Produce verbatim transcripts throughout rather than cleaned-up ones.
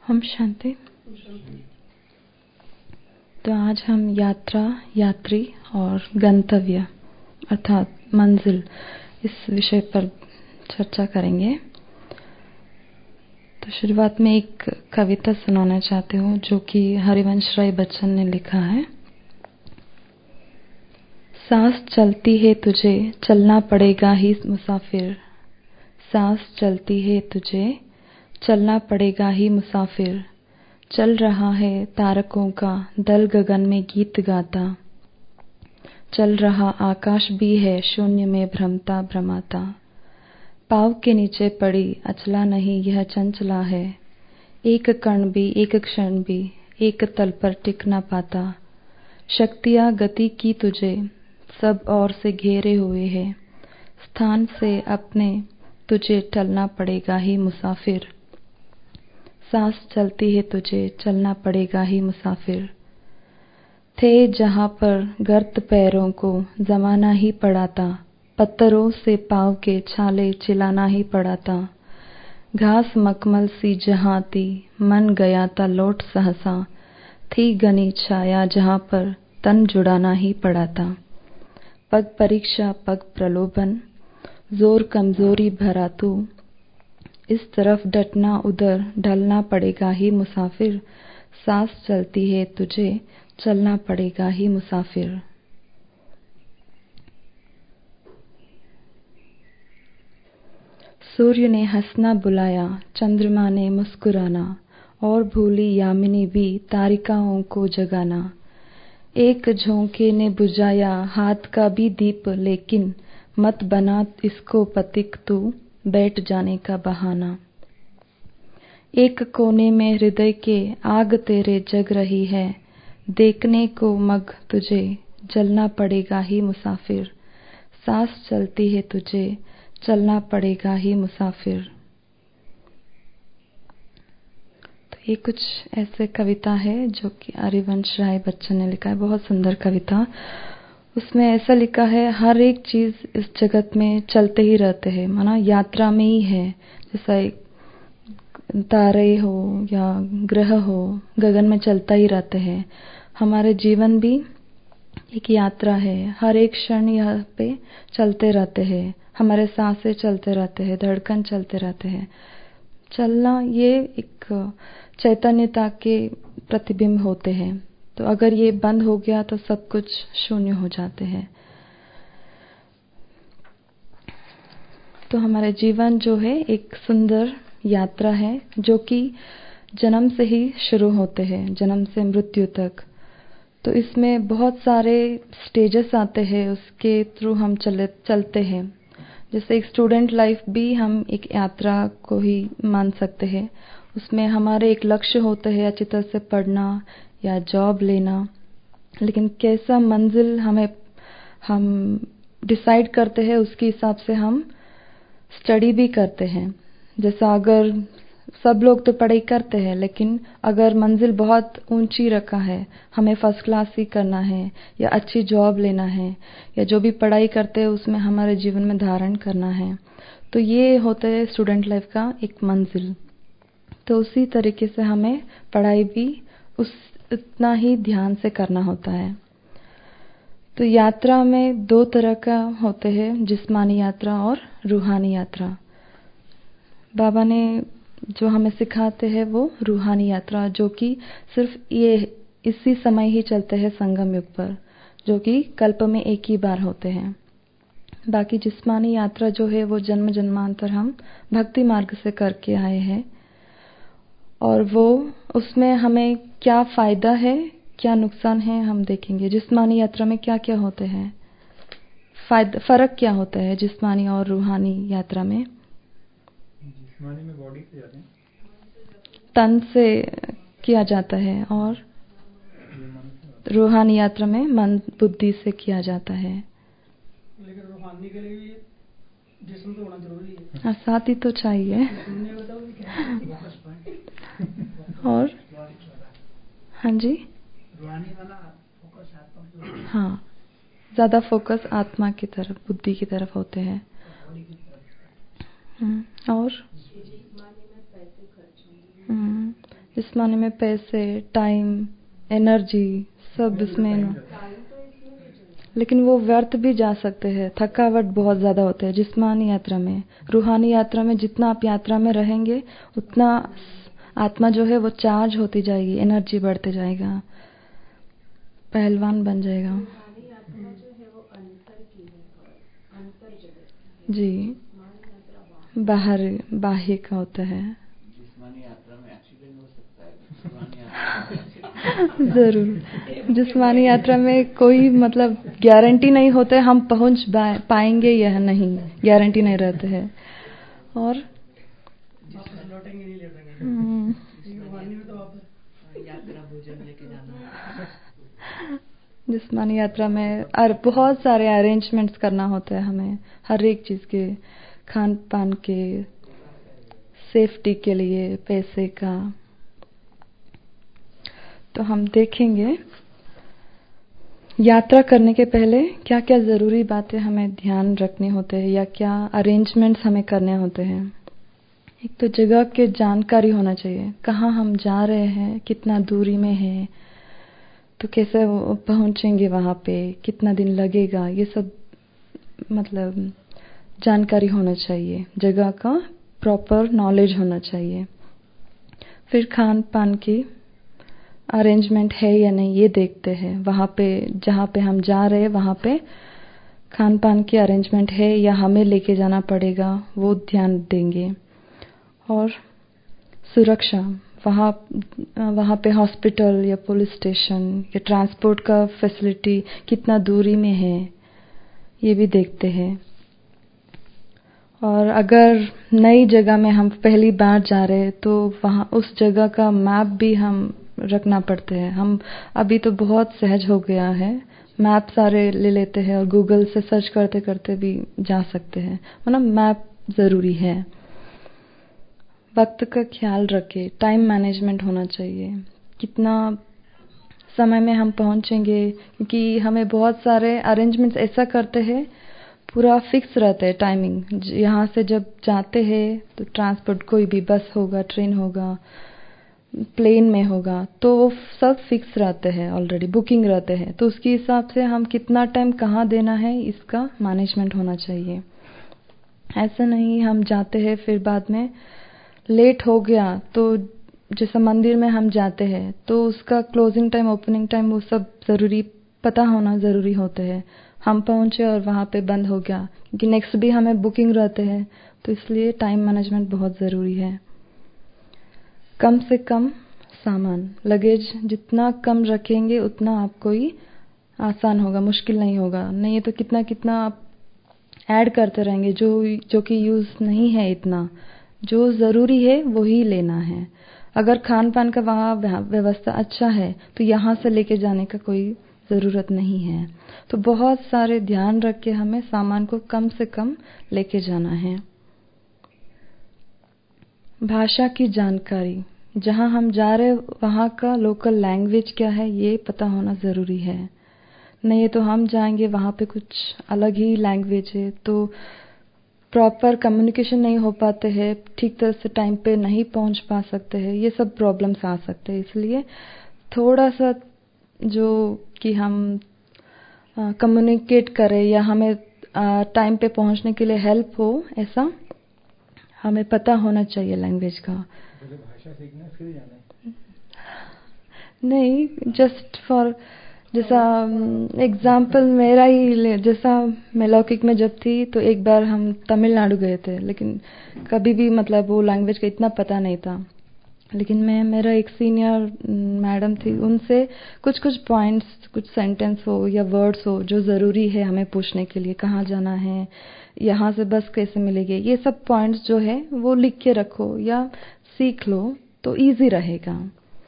हम शांति। तो आज हम यात्रा, यात्री और गंतव्य अर्थात मंजिल इस विषय पर चर्चा करेंगे। तो शुरुआत में एक कविता सुनाना चाहती हूँ जो कि हरिवंश राय बच्चन ने लिखा है। सांस चलती है तुझे चलना पड़ेगा ही मुसाफिर, सांस चलती है तुझे चलना पड़ेगा ही मुसाफिर। चल रहा है तारकों का दल गगन में गीत गाता, चल रहा आकाश भी है शून्य में भ्रमता भ्रमाता। पाँव के नीचे पड़ी अचला नहीं यह चंचला है, एक कण भी एक क्षण भी एक तल पर टिक न पाता। शक्तियाँ गति की तुझे सब ओर से घेरे हुए है, स्थान से अपने तुझे टलना पड़ेगा ही मुसाफिर। सांस चलती है तुझे चलना पड़ेगा ही मुसाफिर। थे जहाँ पर गर्त पैरों को जमाना ही पड़ा था, पत्थरों से पाँव के छाले चिलाना ही पड़ा था। घास मखमल सी जहाँ थी मन गया था लौट सहसा, थी घनी छाया जहाँ पर तन जुड़ाना ही पड़ा था। पग परीक्षा पग प्रलोभन जोर कमजोरी भरा तू, इस तरफ डटना उधर ढलना पड़ेगा ही मुसाफिर। सांस चलती है तुझे चलना पड़ेगा ही मुसाफिर। सूर्य ने हंसना बुलाया चंद्रमा ने मुस्कुराना, और भूली यामिनी भी तारिकाओं को जगाना। एक झोंके ने बुझाया हाथ का भी दीप, लेकिन मत बना इसको पथिक तू बैठ जाने का बहाना। एक कोने में हृदय के आग तेरे जग रही है, देखने को मग तुझे जलना पड़ेगा ही मुसाफिर। सांस चलती है तुझे चलना पड़ेगा ही मुसाफिर। तो ये कुछ ऐसे कविता है जो कि हरिवंश राय बच्चन ने लिखा है। बहुत सुंदर कविता। उसमें ऐसा लिखा है, हर एक चीज इस जगत में चलते ही रहते हैं, माना यात्रा में ही है। जैसा एक तारे हो या ग्रह हो गगन में चलता ही रहते हैं, हमारे जीवन भी एक यात्रा है। हर एक क्षण यहाँ पे चलते रहते हैं, हमारे सांसें चलते रहते हैं, धड़कन चलते रहते हैं। चलना ये एक चैतन्यता के प्रतिबिंब होते हैं। तो अगर ये बंद हो गया तो सब कुछ शून्य हो जाते हैं। तो हमारा जीवन जो है एक सुंदर यात्रा है जो कि जन्म से ही शुरू होते हैं, जन्म से मृत्यु तक। तो इसमें बहुत सारे स्टेजेस आते हैं, उसके थ्रू हम चले चलते हैं। जैसे एक स्टूडेंट लाइफ भी हम एक यात्रा को ही मान सकते हैं। उसमें हमारे एक लक्ष्य होते हैं, अच्छी तरह से पढ़ना या जॉब लेना, लेकिन कैसा मंजिल हमें हम डिसाइड करते हैं उसके हिसाब से हम स्टडी भी करते हैं। जैसा अगर सब लोग तो पढ़ाई करते हैं, लेकिन अगर मंजिल बहुत ऊंची रखा है, हमें फर्स्ट क्लास ही करना है या अच्छी जॉब लेना है या जो भी पढ़ाई करते हैं उसमें हमारे जीवन में धारण करना है, तो ये होता है स्टूडेंट लाइफ का एक मंजिल। तो उसी तरीके से हमें पढ़ाई भी उस इतना ही ध्यान से करना होता है। तो यात्रा में दो तरह का होते हैं, जिस्मानी यात्रा और रूहानी यात्रा। बाबा ने जो हमें सिखाते हैं वो रूहानी यात्रा, जो कि सिर्फ ये इसी समय ही चलते हैं संगम युग पर, जो कि कल्प में एक ही बार होते हैं। बाकी जिस्मानी यात्रा जो है वो जन्म जन्मांतर हम भक्ति मार्ग से करके आए हैं, और वो उसमें हमें क्या फायदा है क्या नुकसान है हम देखेंगे। जिस्मानी यात्रा में क्या क्या होते हैं, फायदा फर्क क्या होता है जिस्मानी और रूहानी यात्रा में। जिस्मानी में बॉडी से जाते हैं, तन से किया जाता है, और रूहानी यात्रा में मन बुद्धि से किया जाता है। लेकिन रूहानी के लिए भी जिस्म तो होना जरूरी है। हाँ, साथ ही तो चाहिए। और हाँ जी, हाँ, ज्यादा फोकस आत्मा की तरफ, बुद्धि की तरफ होते हैं। और जिस्मानी में पैसे, टाइम, एनर्जी सब इसमें ना, लेकिन वो व्यर्थ भी जा सकते हैं। थकावट बहुत ज़्यादा होता है जिस्मानी यात्रा में। रूहानी यात्रा में जितना आप यात्रा में रहेंगे उतना आत्मा जो है वो चार्ज होती जाएगी, एनर्जी बढ़ते जाएगा, पहलवान बन जाएगा। जी, बाहर बाह्य का होता है। जिस्मानी यात्रा में एक्सीडेंट हो सकता है, रूहानी यात्रा में जरूर। जिस्मानी यात्रा में कोई मतलब गारंटी नहीं होता है हम पहुंच पाएंगे या नहीं, गारंटी नहीं रहते हैं। और लौटेंगे नहीं लौटेंगे, रूहानी में तो वापस यात्रा भोजन लेके जाना। जिस्मानी यात्रा में और बहुत सारे अरेंजमेंट्स करना होता है हमें, हर एक चीज़ के, खान पान के, सेफ्टी के लिए, पैसे का। तो हम देखेंगे यात्रा करने के पहले क्या क्या ज़रूरी बातें हमें ध्यान रखने होते हैं या क्या अरेंजमेंट्स हमें करने होते हैं। एक तो जगह के जानकारी होना चाहिए, कहाँ हम जा रहे हैं, कितना दूरी में है, तो कैसे पहुंचेंगे वहाँ पे, कितना दिन लगेगा, ये सब मतलब जानकारी होना चाहिए, जगह का प्रॉपर नॉलेज होना चाहिए। फिर खान पान की अरेंजमेंट है या नहीं ये देखते हैं, वहाँ पे जहाँ पे हम जा रहे हैं वहाँ पे खान पान की अरेंजमेंट है या हमें लेके जाना पड़ेगा, वो ध्यान देंगे। और सुरक्षा, वहाँ वहाँ पे हॉस्पिटल या पुलिस स्टेशन या ट्रांसपोर्ट का फैसिलिटी कितना दूरी में है ये भी देखते हैं। और अगर नई जगह में हम पहली बार जा रहे हैं तो वहाँ उस जगह का मैप भी हम रखना पड़ते हैं। हम अभी तो बहुत सहज हो गया है, मैप सारे ले लेते हैं और गूगल से सर्च करते करते भी जा सकते हैं, मतलब मैप ज़रूरी है। वक्त का ख्याल रखें, टाइम मैनेजमेंट होना चाहिए, कितना समय में हम पहुंचेंगे, क्योंकि हमें बहुत सारे अरेंजमेंट्स ऐसा करते हैं पूरा फिक्स रहता है टाइमिंग। यहाँ से जब जाते हैं तो ट्रांसपोर्ट कोई भी बस होगा, ट्रेन होगा, प्लेन में होगा, तो सब फिक्स रहते हैं, ऑलरेडी बुकिंग रहते हैं, तो उसके हिसाब से हम कितना टाइम कहाँ देना है इसका मैनेजमेंट होना चाहिए। ऐसा नहीं हम जाते हैं फिर बाद में लेट हो गया, तो जैसे मंदिर में हम जाते हैं तो उसका क्लोजिंग टाइम, ओपनिंग टाइम, वो सब ज़रूरी पता होना ज़रूरी होते हैं। हम पहुँचे और वहाँ पे बंद हो गया, क्योंकि नेक्स्ट भी हमें बुकिंग रहते हैं, तो इसलिए टाइम मैनेजमेंट बहुत ज़रूरी है। कम से कम सामान, लगेज जितना कम रखेंगे उतना आपको ही आसान होगा, मुश्किल नहीं होगा। नहीं तो कितना कितना आप ऐड करते रहेंगे जो जो कि यूज़ नहीं है इतना, जो ज़रूरी है वही लेना है। अगर खान पान का वहाँ व्यवस्था अच्छा है तो यहाँ से लेके जाने का कोई ज़रूरत नहीं है। तो बहुत सारे ध्यान रख के हमें सामान को कम से कम लेके जाना है। भाषा की जानकारी, जहाँ हम जा रहे वहाँ का लोकल लैंग्वेज क्या है ये पता होना ज़रूरी है। नहीं तो हम जाएंगे वहाँ पे कुछ अलग ही लैंग्वेज है, तो प्रॉपर कम्युनिकेशन नहीं हो पाते हैं, ठीक तरह से टाइम पे नहीं पहुँच पा सकते हैं, ये सब प्रॉब्लम्स आ सकते हैं। इसलिए थोड़ा सा जो कि हम कम्युनिकेट करें या हमें टाइम पे पहुँचने के लिए हेल्प हो, ऐसा हमें पता होना चाहिए लैंग्वेज का। पहले भाषा सीखना फिर जाना नहीं, जस्ट फॉर जैसा एग्जाम्पल मेरा ही, जैसा मैं लौकिक में जब थी तो एक बार हम तमिलनाडु गए थे, लेकिन कभी भी मतलब वो लैंग्वेज का इतना पता नहीं था। लेकिन मैं मेरा एक सीनियर मैडम थी, उनसे कुछ कुछ पॉइंट्स, कुछ सेंटेंस हो या वर्ड्स हो जो ज़रूरी है हमें पूछने के लिए, कहाँ जाना है, यहाँ से बस कैसे मिलेगी, ये सब पॉइंट्स जो है वो लिख के रखो या सीख लो तो इजी रहेगा।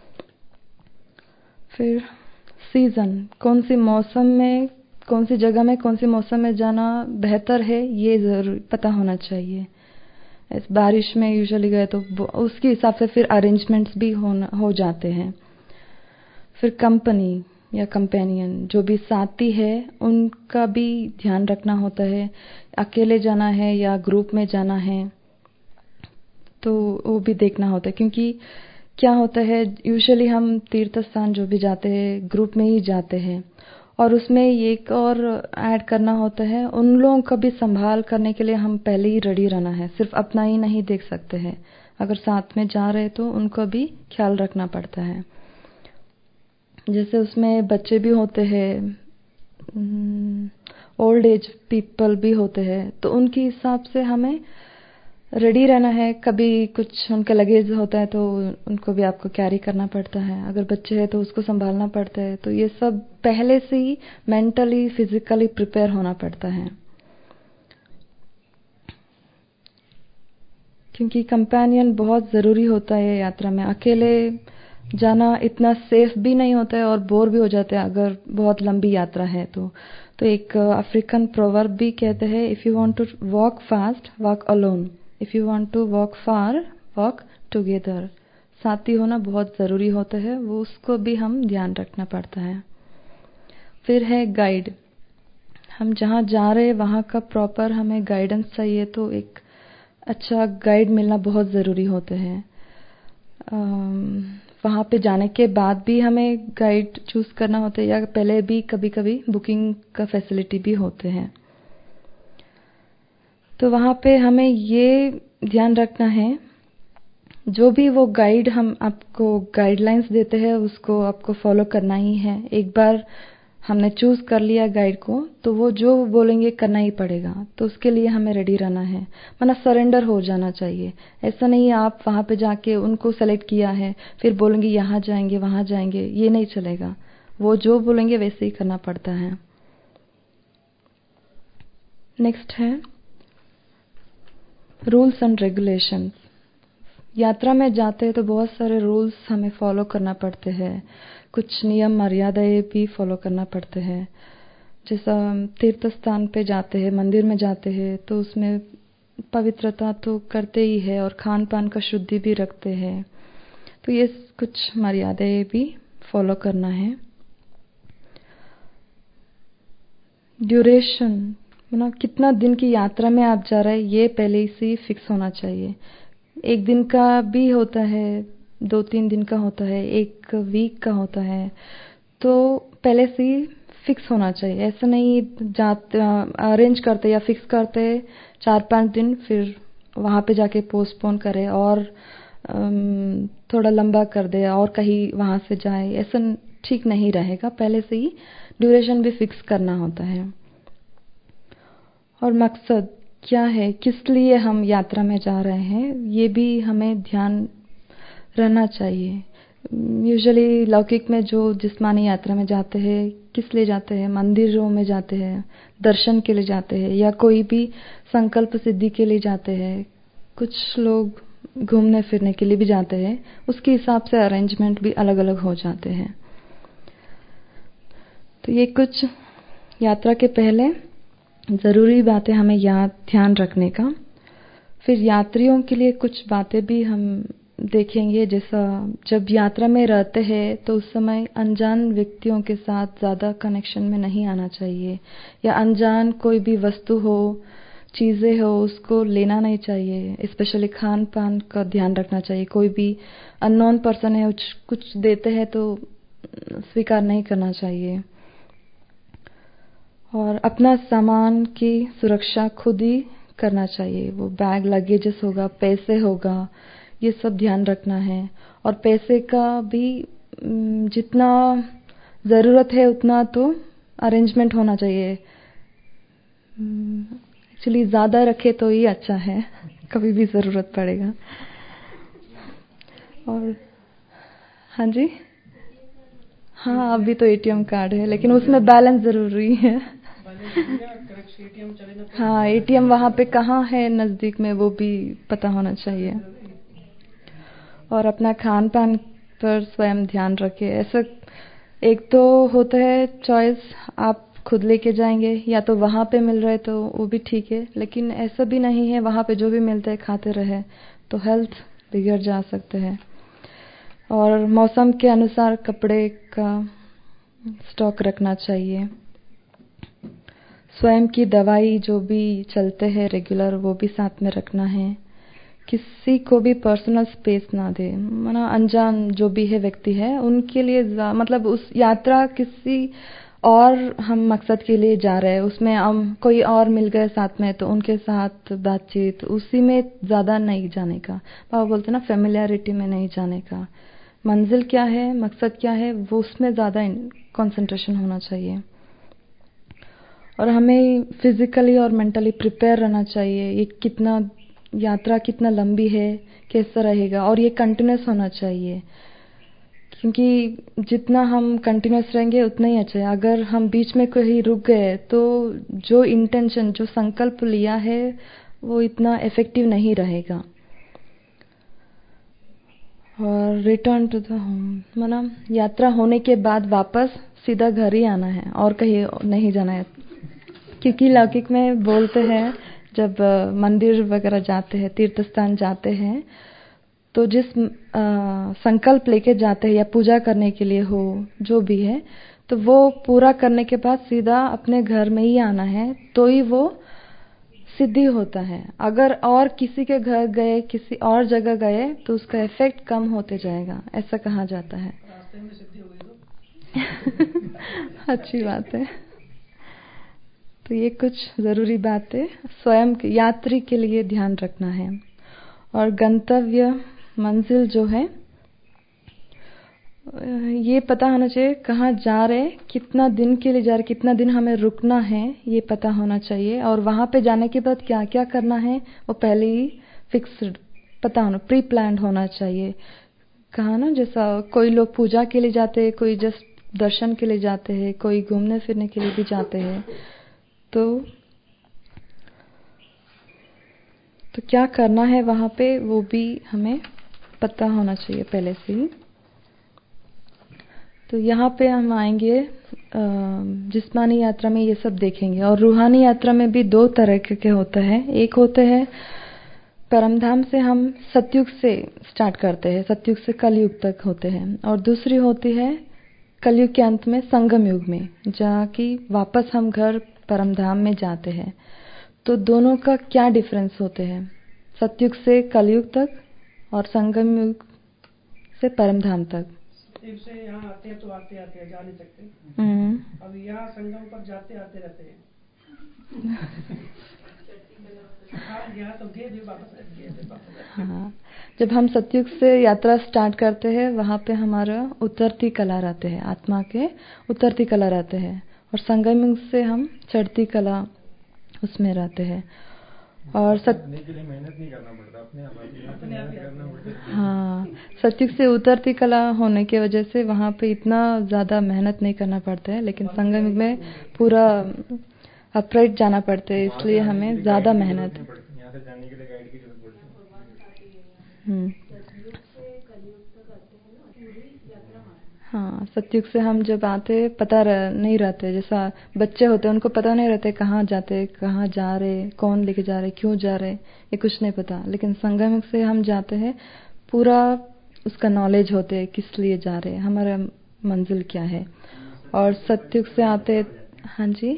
फिर सीज़न, कौन सी मौसम में, कौन सी जगह में, कौन सी मौसम में जाना बेहतर है ये ज़रूर पता होना चाहिए। इस बारिश में यूजुअली गए तो उसके हिसाब से फिर अरेंजमेंट्स भी होना हो जाते हैं। फिर कंपनी या कंपेनियन, जो भी साथी है उनका भी ध्यान रखना होता है, अकेले जाना है या ग्रुप में जाना है तो वो भी देखना होता है, क्योंकि क्या होता है, यूजुअली हम तीर्थ स्थान जो भी जाते हैं ग्रुप में ही जाते हैं, और उसमें एक और ऐड करना होता है, उन लोगों का भी संभाल करने के लिए हम पहले ही रेडी रहना है। सिर्फ अपना ही नहीं देख सकते हैं, अगर साथ में जा रहे तो उनको भी ख्याल रखना पड़ता है। जैसे उसमें बच्चे भी होते हैं, ओल्ड एज पीपल भी होते हैं, तो उनके हिसाब से हमें रेडी रहना है। कभी कुछ उनका लगेज होता है तो उनको भी आपको कैरी करना पड़ता है, अगर बच्चे हैं तो उसको संभालना पड़ता है। तो ये सब पहले से ही मेंटली फिजिकली प्रिपेयर होना पड़ता है, क्योंकि कंपेनियन बहुत ज़रूरी होता है यात्रा में। अकेले जाना इतना सेफ भी नहीं होता है और बोर भी हो जाते हैं अगर बहुत लंबी यात्रा है तो। तो एक अफ्रीकन प्रोवर्ब भी कहते हैं, if you want to walk fast walk alone, if you want to walk far walk together. साथी होना बहुत ज़रूरी होता है, वो उसको भी हम ध्यान रखना पड़ता है। फिर है गाइड। हम जहाँ जा रहे हैं वहाँ का प्रॉपर हमें गाइडेंस चाहिए, तो एक अच्छा गाइड मिलना बहुत ज़रूरी होता है। वहाँ पे जाने के बाद भी हमें गाइड चूज़ करना होता है, या पहले भी कभी कभी बुकिंग का फैसिलिटी भी होते हैं। तो वहाँ पे हमें ये ध्यान रखना है, जो भी वो गाइड हम आपको गाइडलाइंस देते हैं उसको आपको फॉलो करना ही है। एक बार हमने चूज़ कर लिया गाइड को तो वो जो बोलेंगे करना ही पड़ेगा, तो उसके लिए हमें रेडी रहना है, माना सरेंडर हो जाना चाहिए। ऐसा नहीं आप वहाँ पे जाके उनको सेलेक्ट किया है फिर बोलेंगे यहाँ जाएंगे वहाँ जाएंगे, ये नहीं चलेगा। वो जो बोलेंगे वैसे ही करना पड़ता है। नेक्स्ट है रूल्स एंड रेगुलेशंस। यात्रा में जाते हैं तो बहुत सारे रूल्स हमें फॉलो करना पड़ते हैं, कुछ नियम मर्यादाएं भी फॉलो करना पड़ते हैं। जैसा तीर्थ स्थान पे जाते हैं, मंदिर में जाते हैं, तो उसमें पवित्रता तो करते ही है और खान पान का शुद्धि भी रखते हैं, तो ये कुछ मर्यादाएं भी फॉलो करना है। ड्यूरेशन, मतलब कितना दिन की यात्रा में आप जा रहे हैं ये पहले से फिक्स होना चाहिए। एक दिन का भी होता है, दो तीन दिन का होता है, एक वीक का होता है, तो पहले से ही फिक्स होना चाहिए। ऐसा नहीं जाते अरेंज करते या फिक्स करते चार पांच दिन फिर वहाँ पे जाके पोस्टपोन करे और थोड़ा लंबा कर दे और कहीं वहाँ से जाए, ऐसा ठीक नहीं रहेगा। पहले से ही ड्यूरेशन भी फिक्स करना होता है। और मकसद क्या है, किस लिए हम यात्रा में जा रहे हैं, ये भी हमें ध्यान रहना चाहिए। यूजुअली लौकिक में जो जिस्मानी यात्रा में जाते हैं, किस लिए जाते हैं, मंदिरों में जाते हैं, दर्शन के लिए जाते हैं, या कोई भी संकल्प सिद्धि के लिए जाते हैं। कुछ लोग घूमने फिरने के लिए भी जाते हैं, उसके हिसाब से अरेंजमेंट भी अलग अलग हो जाते हैं। तो ये कुछ यात्रा के पहले ज़रूरी बातें हमें याद ध्यान रखने का। फिर यात्रियों के लिए कुछ बातें भी हम देखेंगे, जैसा जब यात्रा में रहते हैं तो उस समय अनजान व्यक्तियों के साथ ज़्यादा कनेक्शन में नहीं आना चाहिए, या अनजान कोई भी वस्तु हो चीज़ें हो उसको लेना नहीं चाहिए। स्पेशली खान पान का ध्यान रखना चाहिए। कोई भी अननोन पर्सन है कुछ देते हैं तो स्वीकार नहीं करना चाहिए। और अपना सामान की सुरक्षा खुद ही करना चाहिए। वो बैग लगेजेस होगा, पैसे होगा, ये सब ध्यान रखना है। और पैसे का भी जितना ज़रूरत है उतना तो अरेंजमेंट होना चाहिए। एक्चुअली ज़्यादा रखे तो ही अच्छा है, कभी भी ज़रूरत पड़ेगा। और हाँ जी, हाँ अभी तो एटीएम कार्ड है, लेकिन उसमें बैलेंस ज़रूरी है। हाँ, एटीएम वहाँ पे कहाँ है नज़दीक में वो भी पता होना चाहिए। और अपना खान पान पर स्वयं ध्यान रखें। ऐसा एक तो होता है चॉइस आप खुद लेके जाएंगे, या तो वहाँ पे मिल रहे तो वो भी ठीक है, लेकिन ऐसा भी नहीं है वहाँ पे जो भी मिलता है खाते रहे तो हेल्थ बिगड़ जा सकते हैं। और मौसम के अनुसार कपड़े का स्टॉक रखना चाहिए। स्वयं की दवाई जो भी चलते हैं रेगुलर वो भी साथ में रखना है। किसी को भी पर्सनल स्पेस ना दे, माना अनजान जो भी है व्यक्ति है उनके लिए, मतलब उस यात्रा किसी और हम मकसद के लिए जा रहे हैं, उसमें हम कोई और मिल गए साथ में तो उनके साथ बातचीत, उसी में ज़्यादा नहीं जाने का। बाबा बोलते ना फेमिलियरिटी में नहीं जाने का, मंजिल क्या है, मकसद क्या है, वो उसमें ज़्यादा कंसंट्रेशन होना चाहिए। और हमें फिजिकली और मेंटली प्रिपेयर रहना चाहिए। ये कितना यात्रा कितना लंबी है, कैसा रहेगा, और ये कंटिन्यूस होना चाहिए, क्योंकि जितना हम कंटिन्यूस रहेंगे उतना ही अच्छा है। अगर हम बीच में कहीं रुक गए तो जो इंटेंशन, जो संकल्प लिया है वो इतना इफेक्टिव नहीं रहेगा। और रिटर्न टू द होम, माना यात्रा होने के बाद वापस सीधा घर ही आना है और कहीं नहीं जाना है, क्योंकि लौकिक में बोलते हैं जब मंदिर वगैरह जाते हैं, तीर्थ स्थान जाते हैं, तो जिस आ, संकल्प लेके जाते हैं या पूजा करने के लिए हो जो भी है, तो वो पूरा करने के बाद सीधा अपने घर में ही आना है, तो ही वो सिद्धि होता है। अगर और किसी के घर गए, किसी और जगह गए, तो उसका इफेक्ट कम होते जाएगा, ऐसा कहा जाता है। रास्ते में सिद्धि हो गई तो अच्छी बात है। तो ये कुछ जरूरी बातें स्वयं के यात्री के लिए ध्यान रखना है। और गंतव्य मंजिल जो है ये पता होना चाहिए, कहाँ जा रहे, कितना दिन के लिए जा रहे, कितना दिन हमें रुकना है, ये पता होना चाहिए। और वहां पे जाने के बाद क्या क्या करना है वो पहले ही फिक्स्ड पता होना, प्री प्लान्ड होना चाहिए। कहा ना, जैसा कोई लोग पूजा के लिए जाते हैं, कोई जस्ट दर्शन के लिए जाते हैं, कोई घूमने फिरने के लिए भी जाते हैं, तो तो क्या करना है वहां पे वो भी हमें पता होना चाहिए पहले से ही। तो यहाँ पे हम आएंगे, जिस्मानी यात्रा में ये सब देखेंगे। और रूहानी यात्रा में भी दो तरह के होते हैं। एक होते हैं परमधाम से हम सतयुग से स्टार्ट करते हैं, सतयुग से कलयुग तक होते हैं। और दूसरी होती है कलयुग के अंत में संगम युग में, जहाँ की वापस हम घर परमधाम में जाते हैं। तो दोनों का क्या डिफरेंस होते हैं, सतयुग से कलयुग तक और संगम युग से परमधाम तक। सतयुग से यहाँ आते हैं तो आते आते हैं, जा नहीं सकते। हम्म अब यहाँ संगम पर जाते आते रहते हैं। हाँ, यहाँ तो गए भी वापस गए भी वापस। हाँ, जब हम सतयुग से यात्रा स्टार्ट करते हैं वहाँ पे हमारा उतरती कला रहते हैं, आत्मा के उतरती कला रहते हैं। और संगम युग से हम चढ़ती कला उसमें रहते हैं। और सत के लिए मेहनत नहीं करना पड़ता, अपने आप अपने आप करना पड़ता। हाँ, सतयुग से उतरती कला होने की वजह से वहाँ पे इतना ज़्यादा मेहनत नहीं करना पड़ता है, लेकिन संगम युग में पूरा अपराइट जाना पड़ता है, इसलिए हमें ज़्यादा मेहनत। यहाँ से जाने के लिए गाइड की जरूरत पड़ती है। हम्म हाँ, सतयुग से हम जब आते पता रह, नहीं रहते, जैसा बच्चे होते हैं उनको पता नहीं रहते कहाँ जाते, कहाँ जा रहे, कौन लेके जा रहे, क्यों जा रहे, ये कुछ नहीं पता। लेकिन संगम युग से हम जाते हैं, पूरा उसका नॉलेज होते है किस लिए जा रहे, हमारा मंजिल क्या है। और सतयुग से आते, हाँ जी,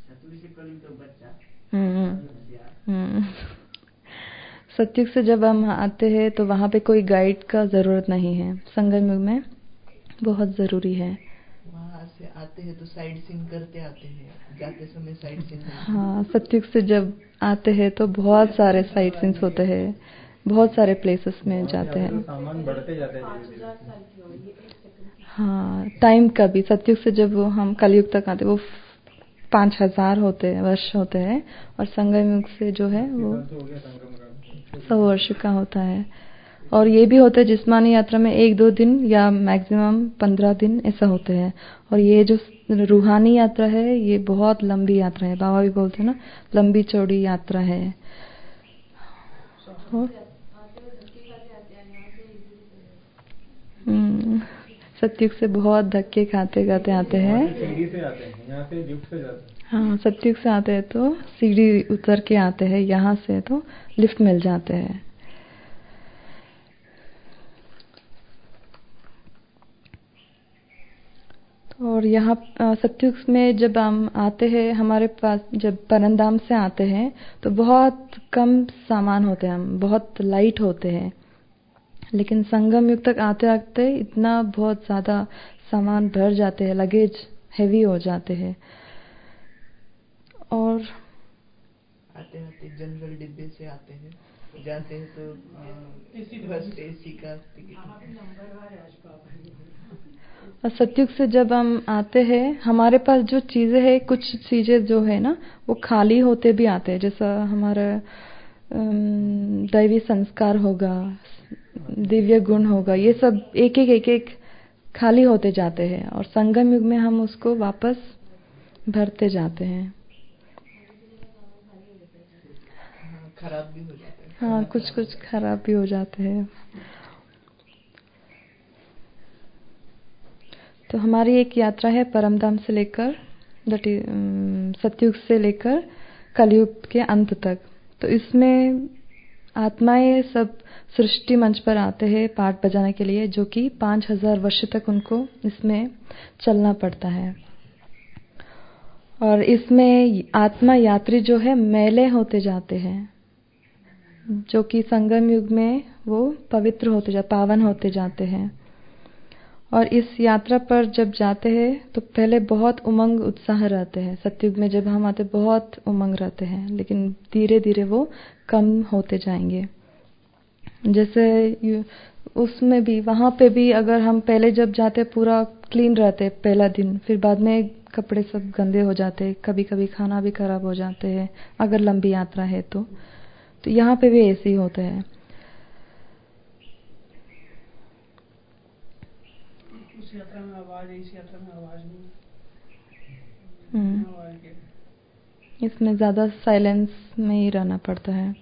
हम्म हम्म सतयुग से जब हम आते हैं तो वहाँ पे कोई गाइड का जरूरत नहीं है, संगम युग में बहुत जरूरी है। वहाँ से आते हैं तो साइड सीन करते आते हैं, जाते समय साइड सीन। हाँ, सतयुग से जब आते हैं तो बहुत सारे साइड सीन्स होते हैं, बहुत सारे प्लेसेस में जाते हैं। तो सामान बढ़ते जाते हैं। हाँ, टाइम का भी सतयुग से जब वो हम कलयुग तक आते वो पाँच हजार होते हैं, वर्ष होते हैं। और संगम युग से जो है वो सौ वर्ष का होता है। और ये भी होता है जिस्मानी यात्रा में एक दो दिन या मैक्सिमम पंद्रह दिन ऐसा होते हैं। और ये जो रूहानी यात्रा है ये बहुत लंबी यात्रा है, बाबा भी बोलते हैं ना, लंबी चौड़ी यात्रा है। हम्म सतयुग से बहुत धक्के खाते खाते आते हैं। सीढ़ी से आते हैं, यहाँ से लिफ्ट से जाते हैं। हाँ, सतयुग से आते हैं तो सीढ़ी उतर के आते हैं, यहाँ से तो लिफ्ट मिल जाते हैं। और यहाँ अ, सत्युग में जब हम आते हैं, हमारे पास जब परमधाम से आते हैं तो बहुत कम सामान होते हैं, हम बहुत लाइट होते हैं। लेकिन संगम युग तक आते आते इतना बहुत ज़्यादा सामान भर जाते हैं, लगेज हेवी हो जाते हैं। और आते आते जनरल डिब्बे से आते हैं, जाते हैं तो फर्स्ट एसी का टिकट। और सत्युग से जब हम आते हैं, हमारे पास जो चीजें हैं, कुछ चीजें जो है ना वो खाली होते भी आते हैं। जैसा हमारा अम, दैवी संस्कार होगा, दिव्य गुण होगा, ये सब एक एक एक एक खाली होते जाते हैं। और संगम युग में हम उसको वापस भरते जाते हैं। हाँ, खराब भी हो जाते हैं। हाँ, कुछ कुछ खराब भी हो जाते हैं। तो हमारी एक यात्रा है परमधाम से लेकर सतयुग से लेकर कलयुग के अंत तक। तो इसमें आत्माएं सब सृष्टि मंच पर आते हैं पाठ बजाने के लिए, जो कि पांच हजार वर्ष तक उनको इसमें चलना पड़ता है। और इसमें आत्मा यात्री जो है मैले होते जाते हैं, जो कि संगम युग में वो पवित्र होते जाते, पावन होते जाते हैं। और इस यात्रा पर जब जाते हैं तो पहले बहुत उमंग उत्साह रहते हैं। सतयुग में जब हम आते बहुत उमंग रहते हैं, लेकिन धीरे धीरे वो कम होते जाएंगे। जैसे उसमें भी, वहाँ पे भी अगर हम पहले जब जाते पूरा क्लीन रहते पहला दिन, फिर बाद में कपड़े सब गंदे हो जाते, कभी कभी खाना भी खराब हो जाते हैं अगर लंबी यात्रा है तो तो यहाँ पे भी ऐसे ही होता है। उस यात्रा में आवाज है, इस यात्रा में आवाज नहीं। हम्म, आवाज के इसमें ज्यादा साइलेंस में ही रहना पड़ता है।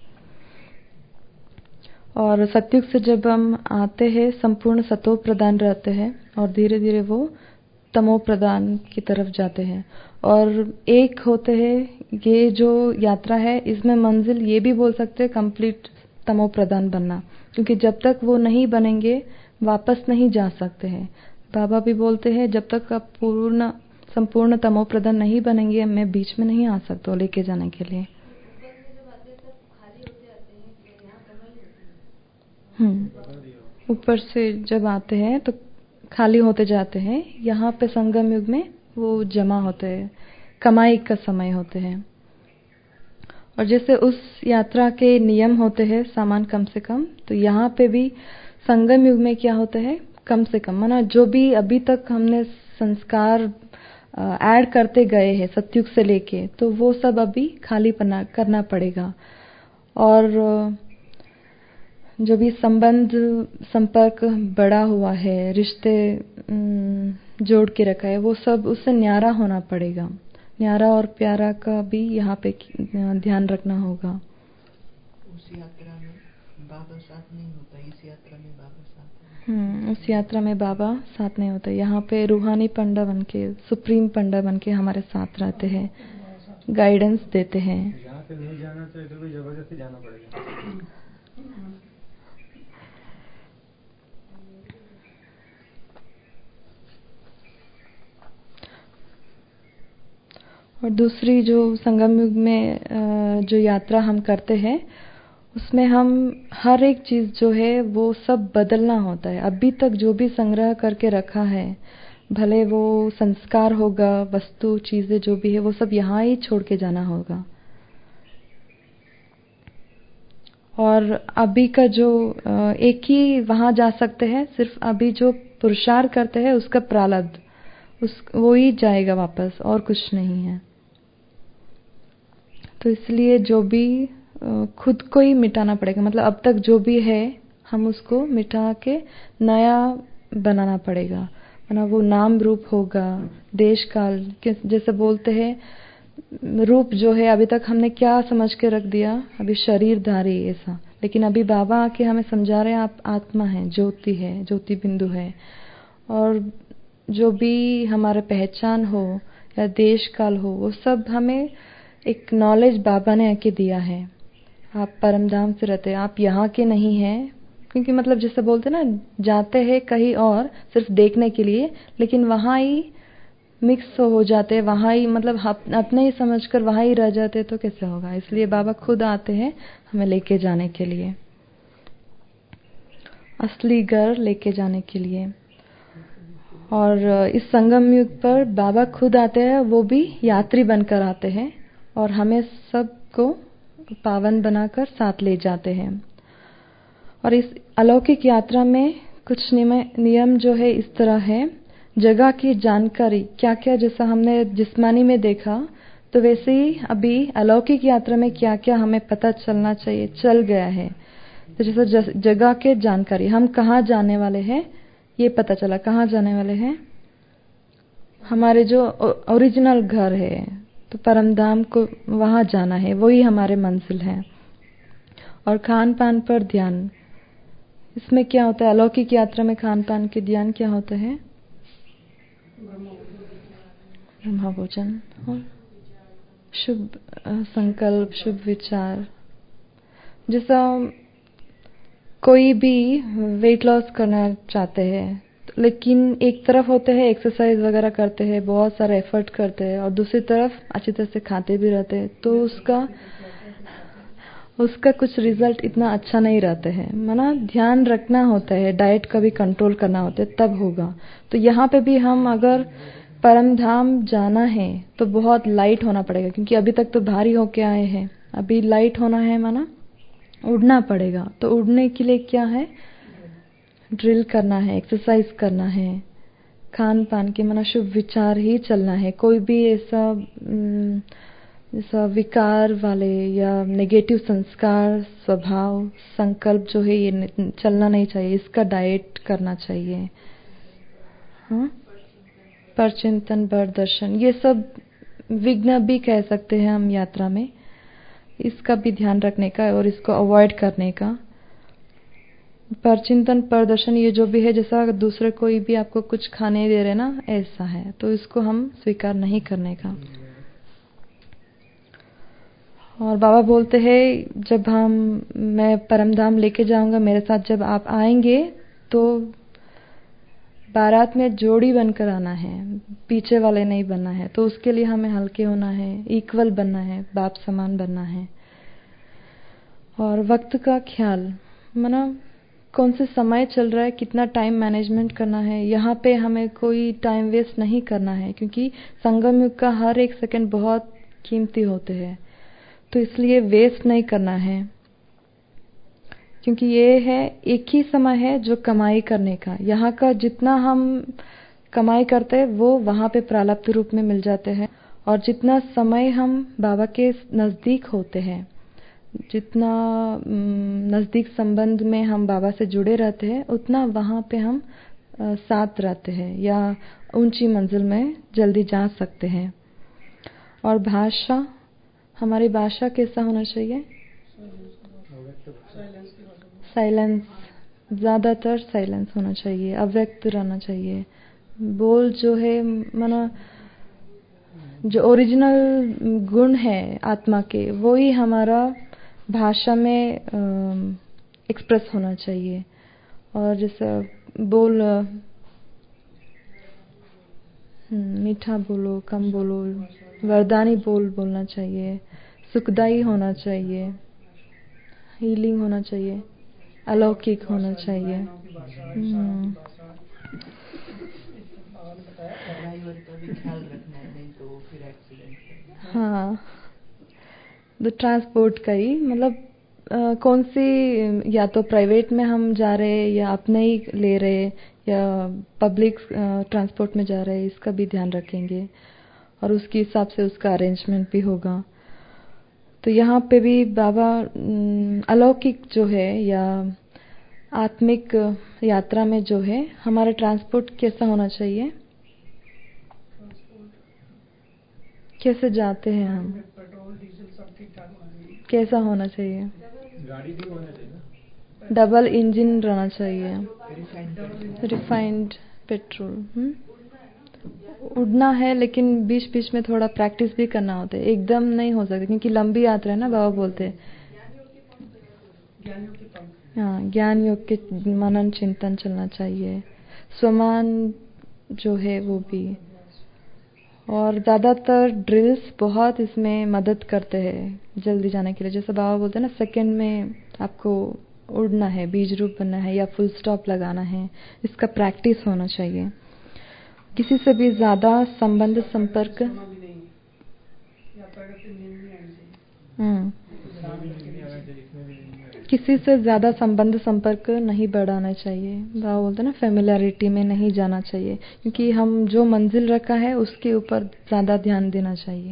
और सतयुग से जब हम आते हैं संपूर्ण सतो प्रदान रहते हैं और धीरे धीरे वो तमो प्रदान की तरफ जाते हैं। और एक होते हैं, ये जो यात्रा है इसमें मंजिल ये भी बोल सकते हैं कंप्लीट तमो प्रदान बनना, क्योंकि जब तक वो नहीं बनेंगे वापस नहीं जा सकते हैं। बाबा भी बोलते हैं जब तक आप पूर्ण संपूर्ण तमो प्रदान नहीं बनेंगे, मैं बीच में नहीं आ सकता लेके जाने के लिए। हम्म, ऊपर से जब आते हैं तो खाली होते जाते हैं। यहाँ पे संगम युग में वो जमा होते हैं, कमाई का समय होते हैं। और जैसे उस यात्रा के नियम होते हैं सामान कम से कम, तो यहाँ पे भी संगम युग में क्या होता है, कम से कम माना जो भी अभी तक हमने संस्कार ऐड करते गए हैं सतयुग से लेके, तो वो सब अभी खाली करना पड़ेगा। और जो भी संबंध संपर्क बढ़ा हुआ है, रिश्ते जोड़ के रखा है, वो सब उससे न्यारा होना पड़ेगा। न्यारा और प्यारा का भी यहाँ पे ध्यान रखना होगा। उस यात्रा में बाबा साथ नहीं होता, इस यात्रा में बाबा साथ है। हम्म, उस यात्रा में बाबा साथ नहीं होता। यहाँ पे रूहानी पंडा बन के, सुप्रीम पंडा बन के हमारे साथ रहते हैं, गाइडेंस देते हैं। यहाँ पे नहीं जाना तो इधर भी जबरदस्ती जाना पड़ेगा। और दूसरी जो संगम युग में जो यात्रा हम करते हैं, उसमें हम हर एक चीज जो है वो सब बदलना होता है। अभी तक जो भी संग्रह करके रखा है, भले वो संस्कार होगा, वस्तु चीजें जो भी है, वो सब यहाँ ही छोड़ के जाना होगा। और अभी का जो एक ही वहां जा सकते हैं, सिर्फ अभी जो पुरुषार्थ करते हैं उसका प्रारब्ध, उस वो ही जाएगा वापस, और कुछ नहीं है। तो इसलिए जो भी खुद को ही मिटाना पड़ेगा, मतलब अब तक जो भी है हम उसको मिटा के नया बनाना पड़ेगा। वरना वो नाम रूप होगा, देश काल, जैसे बोलते हैं रूप जो है अभी तक हमने क्या समझ के रख दिया, अभी शरीरधारी ऐसा। लेकिन अभी बाबा आके हमें समझा रहे हैं आप आत्मा है, ज्योति है, ज्योति बिंदु है। और जो भी हमारा पहचान हो या देश काल हो, वो सब हमें एक नॉलेज बाबा ने आके दिया है। आप परमधाम से रहते हैं, आप यहाँ के नहीं हैं। क्योंकि मतलब जैसे बोलते ना, जाते हैं कहीं और सिर्फ देखने के लिए, लेकिन वहाँ ही मिक्स हो जाते, वहाँ ही मतलब अपने ही समझकर वहाँ ही रह जाते तो कैसे होगा। इसलिए बाबा खुद आते हैं हमें लेके जाने के लिए, असली घर लेके जाने के लिए। और इस संगम युग पर बाबा खुद आते हैं, वो भी यात्री बनकर आते हैं और हमें सबको पावन बनाकर साथ ले जाते हैं। और इस अलौकिक यात्रा में कुछ नियम जो है इस तरह है, जगह की जानकारी क्या क्या, जैसा हमने जिस्मानी में देखा तो वैसे ही अभी अलौकिक यात्रा में क्या क्या हमें पता चलना चाहिए, चल गया है। तो जैसे जगह के जानकारी, हम कहाँ जाने वाले हैं ये पता चला। कहाँ जाने वाले हैं? हमारे जो ओरिजिनल घर है, तो परमधाम को वहाँ जाना है, वही हमारे मंजिल है। और खान पान पर ध्यान, इसमें क्या होता है? अलौकिक यात्रा में खान पान के ध्यान क्या होता है? ब्रह्म भोजन और शुभ संकल्प, शुभ विचार। जैसा कोई भी वेट लॉस करना चाहते हैं, लेकिन एक तरफ होते हैं एक्सरसाइज वगैरह करते हैं, बहुत सारा एफर्ट करते हैं, और दूसरी तरफ अच्छी तरह से खाते भी रहते हैं, तो उसका उसका कुछ रिजल्ट इतना अच्छा नहीं रहते हैं। माना ध्यान रखना होता है, डाइट का भी कंट्रोल करना होता है, तब होगा। तो यहाँ पे भी हम अगर परम धाम जाना है तो बहुत लाइट होना पड़ेगा, क्योंकि अभी तक तो भारी होके आए हैं, अभी लाइट होना है, माना उड़ना पड़ेगा। तो उड़ने के लिए क्या है? ड्रिल करना है, एक्सरसाइज करना है, खान पान के माना शुभ विचार ही चलना है। कोई भी ऐसा ऐसा विकार वाले या नेगेटिव संस्कार, स्वभाव, संकल्प जो है ये चलना नहीं चाहिए, इसका डाइट करना चाहिए। हाँ, परचिंतन, बर दर्शन, ये सब विघ्न भी कह सकते हैं हम यात्रा में, इसका भी ध्यान रखने का और इसको अवॉइड करने का। परचिंतन, परदर्शन, ये जो भी है, जैसा दूसरे कोई भी आपको कुछ खाने दे रहे ना, ऐसा है, तो इसको हम स्वीकार नहीं करने का। और बाबा बोलते हैं जब हम मैं परमधाम लेके जाऊंगा, मेरे साथ जब आप आएंगे तो बारात में जोड़ी बनकर आना है, पीछे वाले नहीं बनना है। तो उसके लिए हमें हल्के होना है, इक्वल बनना है, बाप समान बनना है। और वक्त का ख्याल, माना कौन से समय चल रहा है, कितना टाइम मैनेजमेंट करना है, यहाँ पे हमें कोई टाइम वेस्ट नहीं करना है, क्योंकि संगम युग का हर एक सेकंड बहुत कीमती होते हैं, तो इसलिए वेस्ट नहीं करना है। क्योंकि ये है एक ही समय है जो कमाई करने का, यहाँ का जितना हम कमाई करते हैं वो वहाँ पे प्रारब्ध रूप में मिल जाते हैं। और जितना समय हम बाबा के नज़दीक होते हैं, जितना नज़दीक संबंध में हम बाबा से जुड़े रहते हैं, उतना वहाँ पे हम साथ रहते हैं या ऊंची मंजिल में जल्दी जा सकते हैं। और भाषा, हमारी भाषा कैसा होना चाहिए? साइलेंस, ज़्यादातर साइलेंस होना चाहिए, अव्यक्त रहना चाहिए। बोल जो है, माना जो ओरिजिनल गुण है आत्मा के, वो ही हमारा भाषा में एक्सप्रेस होना चाहिए। और जैसे बोल मीठा बोलो, कम बोलो, वरदानी बोल बोलना चाहिए, सुखदाई होना चाहिए, हीलिंग होना चाहिए, अलौकिक होना चाहिए। हम्म ड्राइवर का भी ख्याल रखना है, नहीं तो फिर एक्सीडेंट। हाँ, तो ट्रांसपोर्ट का ही मतलब आ, कौन सी, या तो प्राइवेट में हम जा रहे या अपने ही ले रहे या पब्लिक ट्रांसपोर्ट में जा रहे, इसका भी ध्यान रखेंगे और उसके हिसाब से उसका अरेंजमेंट भी होगा। तो यहाँ पे भी बाबा अलौकिक जो है या आत्मिक यात्रा में जो है, हमारा ट्रांसपोर्ट कैसा होना चाहिए, कैसे जाते हैं हम, पेट्रोल डीजल सब ठीक ठाक होना चाहिए। कैसा होना चाहिए? गाड़ी भी होना चाहिए ना, डबल इंजन रहना चाहिए, रिफाइंड रिफाइंड पेट्रोल। उड़ना है, लेकिन बीच बीच में थोड़ा प्रैक्टिस भी करना होता है, एकदम नहीं हो सकता, क्योंकि लंबी यात्रा है ना। बाबा बोलते हैं हाँ, ज्ञान योग के मनन चिंतन चलना चाहिए, स्वमान जो है वो भी। और ज़्यादातर ड्रिल्स बहुत इसमें मदद करते हैं जल्दी जाने के लिए। जैसे बाबा बोलते हैं ना, सेकंड में आपको उड़ना है, बीज रूप बनना है या फुल स्टॉप लगाना है, इसका प्रैक्टिस होना चाहिए। किसी से भी ज़्यादा संबंध संपर्क हम्म किसी से ज़्यादा संबंध संपर्क नहीं बढ़ाना चाहिए। बाबा बोलते हैं ना, फेमिलियरिटी में नहीं जाना चाहिए, क्योंकि हम जो मंजिल रखा है उसके ऊपर ज़्यादा ध्यान देना चाहिए।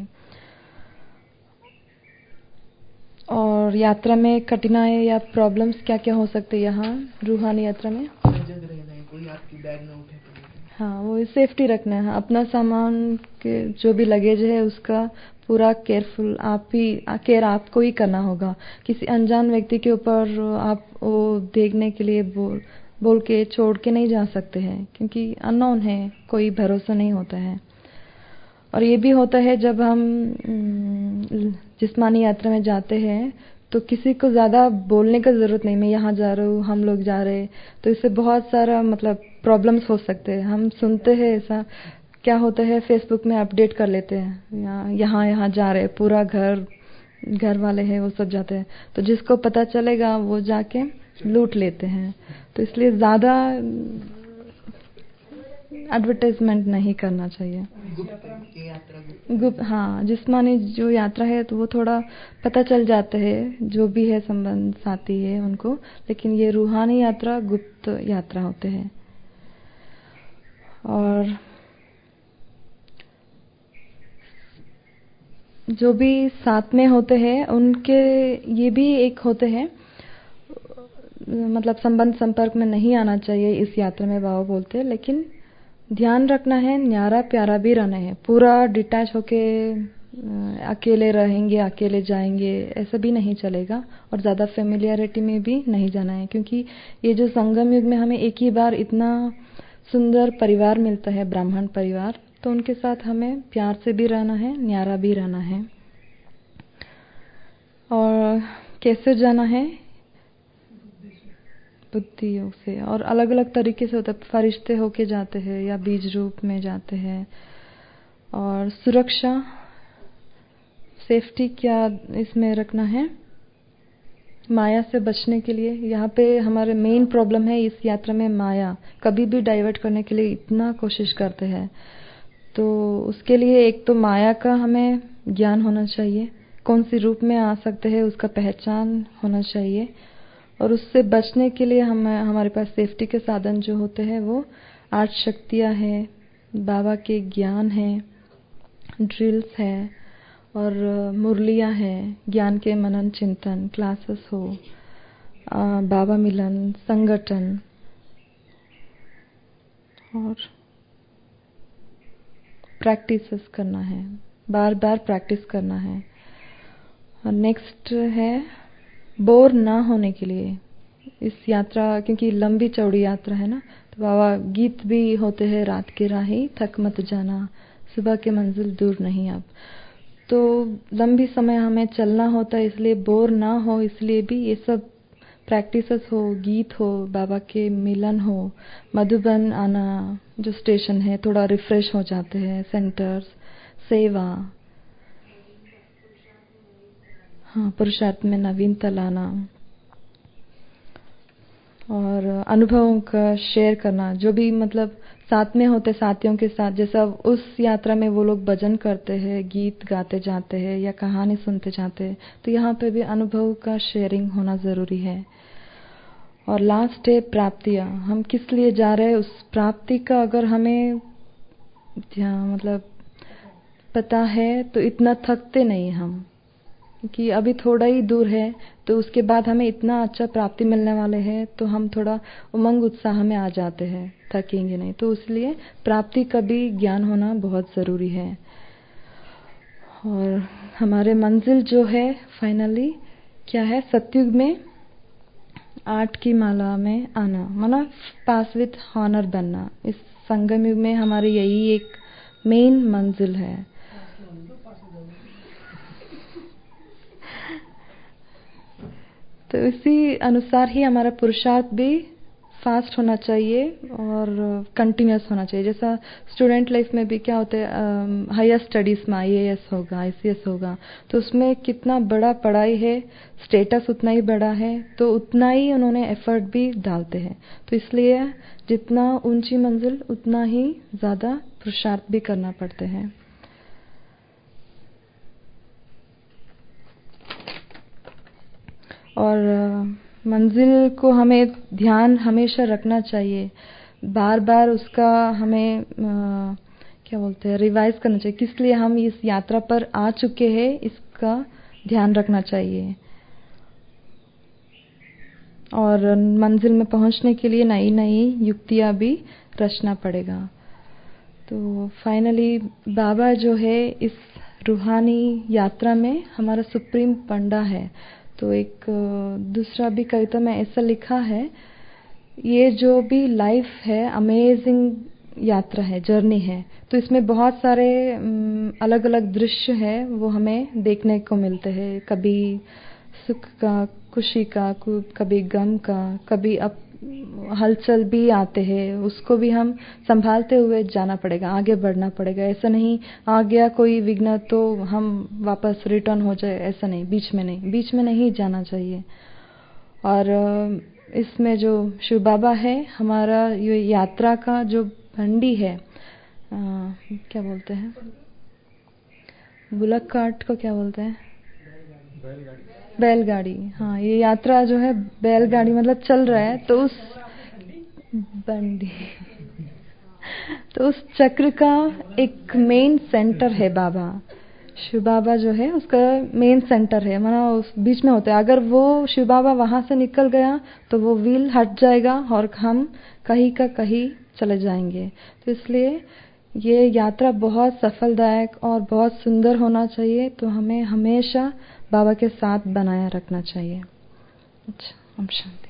और यात्रा में कठिनाई या प्रॉब्लम्स क्या क्या हो सकते हैं यहाँ रूहानी यात्रा में? सजग रहना है, कोई आपकी बैग न उठे तो। हाँ, वो सेफ्टी रखना है। अपना सामान के जो भी लगेज है उसका पूरा केयरफुल आप ही केयर आपको ही करना होगा। किसी अनजान व्यक्ति के ऊपर आप वो देखने के लिए बोल बोल के छोड़ के नहीं जा सकते हैं, क्योंकि अननोन है, कोई भरोसा नहीं होता है। और ये भी होता है जब हम जिस्मानी यात्रा में जाते हैं तो किसी को ज़्यादा बोलने का ज़रूरत नहीं, मैं यहाँ जा रहा हूँ, हम लोग जा रहे हैं, तो इससे बहुत सारा मतलब प्रॉब्लम्स हो सकते हैं। हम सुनते हैं ऐसा क्या होता है, फेसबुक में अपडेट कर लेते हैं यहाँ यहाँ यहाँ जा रहे हैं, पूरा घर घर वाले हैं वो सब जाते हैं, तो जिसको पता चलेगा वो जाके लूट लेते हैं। तो इसलिए ज़्यादा एडवर्टाइजमेंट नहीं करना चाहिए। गुप्त हाँ, जिस्मानी जो यात्रा है तो वो थोड़ा पता चल जाता है जो भी है संबंध साथी है उनको, लेकिन ये रूहानी यात्रा गुप्त यात्रा होते हैं। और जो भी साथ में होते हैं उनके ये भी एक होते हैं, मतलब संबंध संपर्क में नहीं आना चाहिए इस यात्रा में बाबा बोलते हैं, लेकिन ध्यान रखना है, न्यारा प्यारा भी रहना है। पूरा डिटैच होके अकेले रहेंगे, अकेले जाएंगे, ऐसा भी नहीं चलेगा। और ज़्यादा फेमिलियरिटी में भी नहीं जाना है, क्योंकि ये जो संगम युग में हमें एक ही बार इतना सुंदर परिवार मिलता है, ब्राह्मण परिवार, तो उनके साथ हमें प्यार से भी रहना है, न्यारा भी रहना है। और कैसे जाना है? बुद्धि योग से। और अलग अलग तरीके से होता है, फरिश्ते होके जाते हैं या बीज रूप में जाते हैं। और सुरक्षा, सेफ्टी क्या इसमें रखना है? माया से बचने के लिए यहाँ पे हमारे मेन प्रॉब्लम है इस यात्रा में, माया कभी भी डाइवर्ट करने के लिए इतना कोशिश करते हैं। तो उसके लिए एक तो माया का हमें ज्ञान होना चाहिए, कौन सी रूप में आ सकते हैं उसका पहचान होना चाहिए। और उससे बचने के लिए हम हमारे पास सेफ्टी के साधन जो होते हैं वो आठ शक्तियाँ हैं, बाबा के ज्ञान है, ड्रिल्स है और मुरलियाँ हैं, ज्ञान के मनन चिंतन क्लासेस हो, आ, बाबा मिलन संगठन, और प्रैक्टिसेस करना है, बार बार प्रैक्टिस करना है। और नेक्स्ट है बोर ना होने के लिए इस यात्रा, क्योंकि लंबी चौड़ी यात्रा है ना, तो बाबा गीत भी होते हैं, रात के राही थक मत जाना, सुबह के मंजिल दूर नहीं अब। तो लंबी समय हमें चलना होता है, इसलिए बोर ना हो इसलिए भी ये सब प्रैक्टिसेस हो, गीत हो, बाबा के मिलन हो, मधुबन आना जो स्टेशन है थोड़ा रिफ्रेश हो जाते हैं, सेंटर्स, सेवा, हाँ पुरुषार्थ में नवीनता लाना, और अनुभवों का शेयर करना, जो भी मतलब साथ में होते साथियों के साथ। जैसा उस यात्रा में वो लोग भजन करते हैं, गीत गाते जाते हैं या कहानी सुनते जाते हैं, तो यहाँ पे भी अनुभव का शेयरिंग होना ज़रूरी है। और लास्ट है प्राप्तियाँ, हम किस लिए जा रहे हैं उस प्राप्ति का अगर हमें मतलब पता है तो इतना थकते नहीं हम, कि अभी थोड़ा ही दूर है तो उसके बाद हमें इतना अच्छा प्राप्ति मिलने वाले हैं, तो हम थोड़ा उमंग उत्साह में आ जाते हैं, थकेंगे नहीं। तो इसलिए प्राप्ति का भी ज्ञान होना बहुत ज़रूरी है। और हमारे मंजिल जो है फाइनली क्या है, सतयुग में आठ की माला में आना, माना पास विथ हॉनर बनना। इस संगम युग में हमारी यही एक मेन मंजिल है। तो इसी अनुसार ही हमारा पुरुषार्थ भी फास्ट होना चाहिए और कंटिन्यूस होना चाहिए। जैसा स्टूडेंट लाइफ में भी क्या होता है, हायर स्टडीज़ में आई ए एस होगा, आई सी एस होगा, तो उसमें कितना बड़ा पढ़ाई है, स्टेटस उतना ही बड़ा है, तो उतना ही उन्होंने एफर्ट भी डालते हैं। तो इसलिए जितना ऊंची मंजिल उतना ही ज़्यादा पुरुषार्थ भी करना पड़ते हैं। और मंजिल को हमें ध्यान हमेशा रखना चाहिए, बार बार उसका हमें आ, क्या बोलते हैं, रिवाइज करना चाहिए, किस लिए हम इस यात्रा पर आ चुके हैं, इसका ध्यान रखना चाहिए। और मंजिल में पहुंचने के लिए नई नई युक्तियां भी रचना पड़ेगा। तो फाइनली बाबा जो है इस रूहानी यात्रा में हमारा सुप्रीम पंडा है। तो एक दूसरा भी कविता में ऐसा लिखा है, ये जो भी लाइफ है अमेजिंग यात्रा है, जर्नी है, तो इसमें बहुत सारे अलग अलग दृश्य है वो हमें देखने को मिलते हैं, कभी सुख का, खुशी का, कभी गम का, कभी अब हलचल भी आते हैं, उसको भी हम संभालते हुए जाना पड़ेगा, आगे बढ़ना पड़ेगा। ऐसा नहीं आ गया कोई विघ्न तो हम वापस रिटर्न हो जाए, ऐसा नहीं, बीच में नहीं बीच में नहीं जाना चाहिए। और इसमें जो शिव बाबा है हमारा ये यात्रा का जो भंडी है, आ, क्या बोलते हैं, बुलक कार्ट को क्या बोलते हैं, बैलगाड़ी। बैलगाड़ी। हाँ, ये यात्रा जो है बैलगाड़ी मतलब चल रहा है, तो उस बंडी तो उस चक्र का एक मेन सेंटर है बाबा। शिव बाबा जो है उसका मेन सेंटर है, माना उस बीच में होता है। अगर वो शिव बाबा वहां से निकल गया तो वो व्हील हट जाएगा और हम कहीं का कहीं चले जाएंगे। तो इसलिए ये यात्रा बहुत सफलदायक और बहुत सुंदर होना चाहिए, तो हमें हमेशा बाबा के साथ बनाया रखना चाहिए। अच्छा, हम शांति।